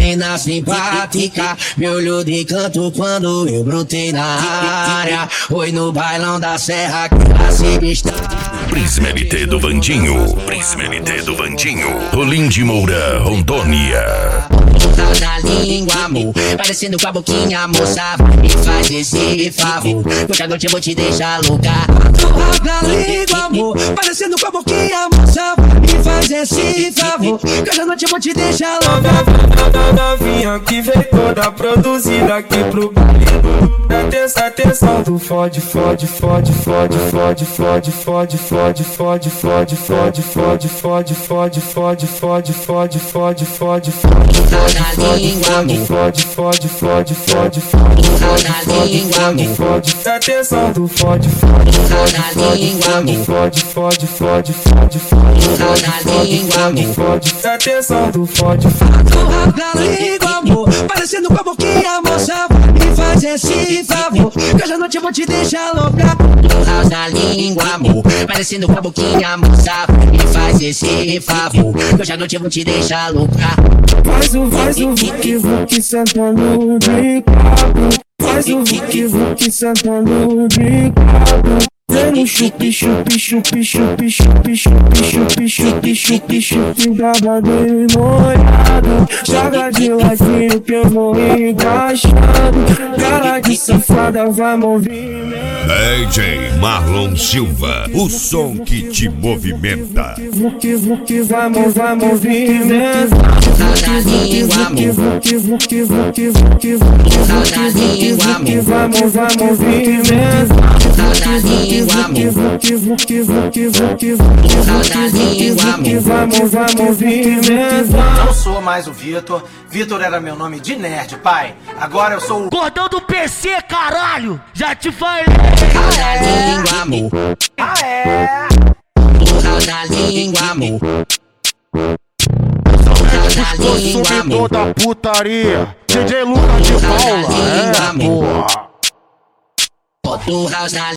Morena simpática, me olhou de canto quando eu brotei na área. Foi no bailão da Serra que ela se destaca. Prisma MT do Vandinho, Prisma MT do Vandinho, Olim de Moura, Rondônia. Na língua, amor, parecendo com a boquinha, moça, me faz esse favor, hoje à noite eu vou te deixar louca. Na língua, amor, parecendo com a boquinha, moça, me faz esse favor, hoje à noite eu vou te deixar louca. Novinha que veio toda produzida aqui pro baile. Atenção do fode, fode, fode, fode, fode, fode, fode, fode, fode, fode, fode, fode, fode, fode, fode, fode, fode, fode, fode, na língua, amor, fode, fode, fode, fode, fode, na língua, amor, fode. Atenção do fode, fode, na língua, amor, fode, fode, fode, fode, fode, na língua, amor, fode. Atenção do fode, na língua, amor, parecendo com a boquinha, moça, me faz esse favor, que hoje à noite eu vou te deixar louca. Na língua, amor, parecendo com a boquinha, moça, me faz esse favor, que hoje à noite eu vou te deixar louca. Faz o vuki sentando de quatro. Faz o vuki sentando de quatro. Vem no chupi, chupi, chupi, chupi, chupi, chupi, chupi, chupi, chupi, chupi, babadinho molhado. Joga de ladinho que eu vou encaixando. Cara de safada vai movimentar. DJ Marlon Silva, o som que te movimenta. Vuki vai movimentar. Na língua, amor, Vuki na língua, amor, vai movimentar. na língua, amor, vai movimentar. Não sou mais o Vitor. Vitor era meu nome de nerd, pai. Agora eu sou o Gordão do PC, caralho! Já te falei! na língua, amor, na língua, amor, na língua, Consumidor amor, da putaria! DJ Lucas de Paula! É, porra! bota o house na